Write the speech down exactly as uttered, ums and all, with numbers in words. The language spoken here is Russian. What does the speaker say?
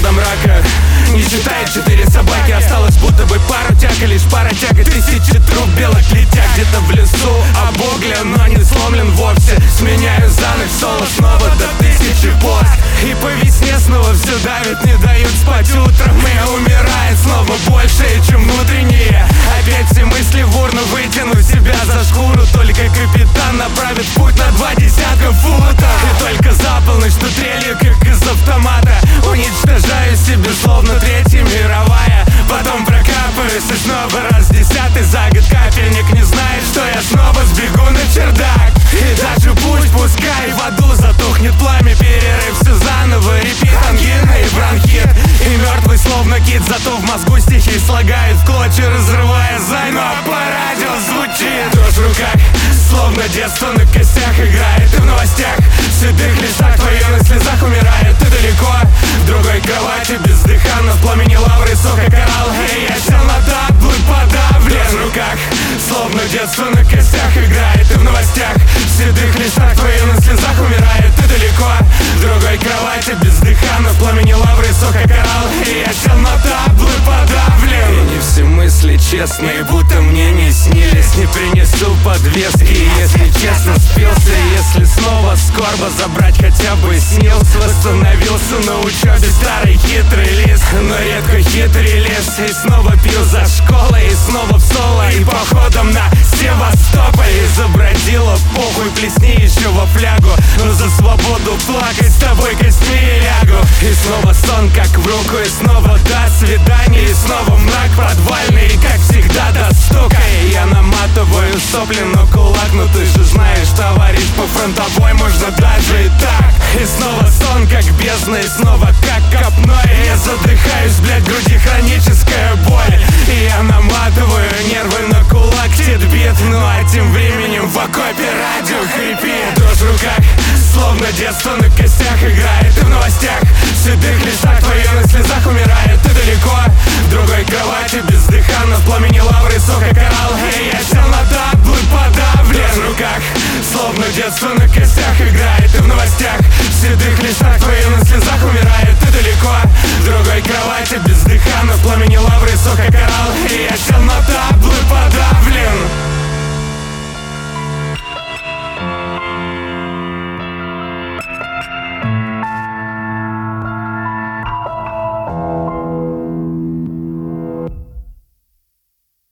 до мрака. Не считая четыре собаки, осталось будто бы пару тяг, и лишь пара тяг, и тысячи труб белок летят где-то в лесу. Обуглен, но не сломлен вовсе. Сменяю за ночь соло снова до тысячи пост. И по весне снова все давит, не дают спать утром. И умирает снова больше, чем внутреннее. Опять все мысли в урну, вытяну себя за шкуру. Только капитан направит путь на два десятка футов. И только за полночь, что трелью, как из автомата, уничтожаю себе, словно Третья мировая. Потом прокапываюсь и снова раз десятый за год. Капельник не знает, что я снова сбегу на чердак. И даже пусть, пускай в аду затухнет пламя, перерыв все заново, репит, ангина и бронхит. И мертвый словно кит, зато в мозгу стихи слагает в клочья, разрывая займ. А по радио звучит дрожь в руках, словно детство на костях играет. И в новостях в седых листах твое на слезах умирает. Ты далеко, в другой кровати, бездыханно, в пламени лавры сухо коралл. И я сел на таблы, подавлен в руках, словно детство на костях играет. И в новостях в седых листах твое на слезах умирает. Ты далеко, в другой кровати, бездыханно, в пламени лавры сухо коралл. И я сел на таблы, подавлен. И не все мысли честные, будто мне не снились. Не принесу подвески, если честно спился. Если снова скорбо забрать хотя бы снилс. Восстановился на учебе старый хитрый лис, но редко хитрый лес. И снова пью за школой, и снова в соло, и походом на Севастополь. Изобразила похуй, плесни еще во флягу, но за свободу плакать с тобой костьми лягу. И снова сон как в руку, и снова до свидания. И снова мрак подвальный, и как всегда до стука. И я наматываю сопли на кулак, но ты же знаешь, товарищ, по фронтовой можно даже и так. И снова сон как бездна, и снова как копной. И я задыхаюсь, блядь, в груди хроническая боль. И я наматываю нервы на кулак, тит-бит. Ну а тем временем в окопе радио хрипит. Дрожь в руках, словно детство на костях играет. И в новостях в седых листах твое на слезах умирает. Ты далеко, в другой кровати, бездыханно, в пламени лавры сухо коралл. И я сел на таблы, подавлен в руках, словно детство на костях играет. И в новостях в седых листах твое на слезах умирает. Ты далеко, в другой кровати, бездыханно, в пламени лавры сухо коралл. И я сел на таблы.